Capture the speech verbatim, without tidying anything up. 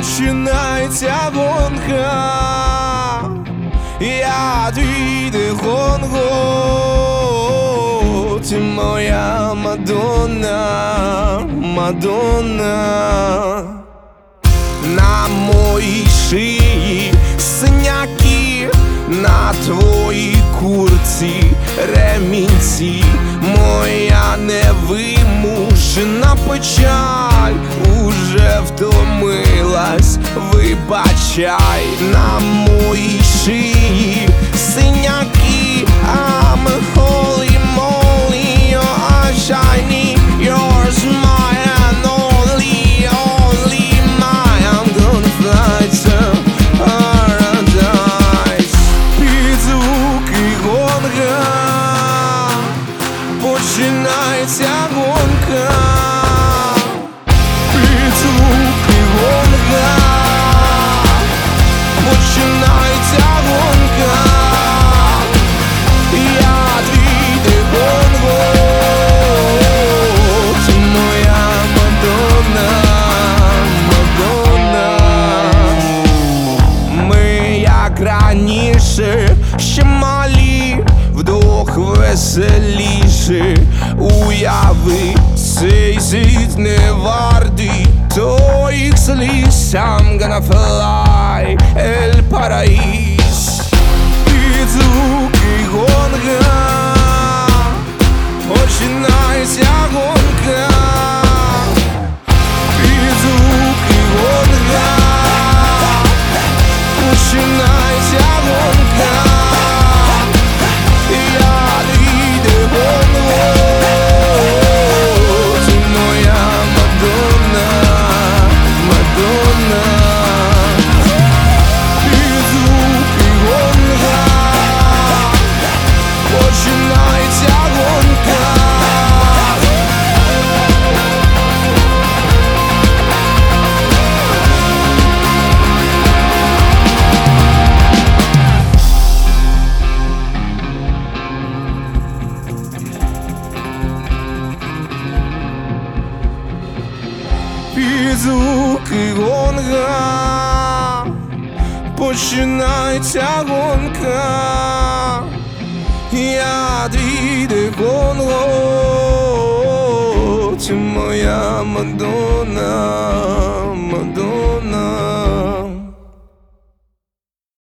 починається гонка, я твій дихонго, ти моя Мадонна, Мадонна. На моїй шиї синяки, на твоїй курці ремінці, моя невимушена печаль уже втомилась, вибачай. На моїй шиї синяки, I'm holy moly, your eyes shiny, yours mine and only, only mine. I'm gonna fly to paradise. Під звуки гонга починається гонка, під звуки гонга починається гонка, я твій дихонго, ти моя Мадонна, Мадонна. Ми як раніше, ще малі, вдвох веселіше. Уяви, цей світ не вартий твоїх сліз. I'm gonna fly, ель параїс. Під звуки гонга починається гонка, під звуки гонга починається гонка, я твій дихонго, ти моя Мадонна, Мадонна. Під звуки гонга починається гонка. Під звуки гонга починається гонка, я твій дихонго, ти моя Мадонна, Мадонна.